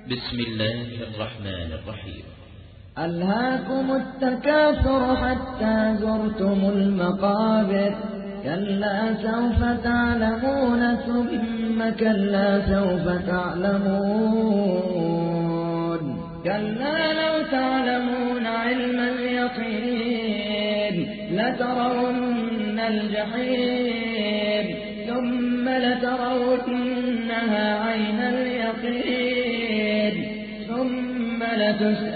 بسم الله الرحمن الرحيم. ألهاكم التكاثر حتى زرتم المقابر، كلا سوف تعلمون ثم كلا سوف تعلمون، كلا لو تعلمون علم اليقين لترون الجحيم ثم لترونها عين اليقين ثم لتسألن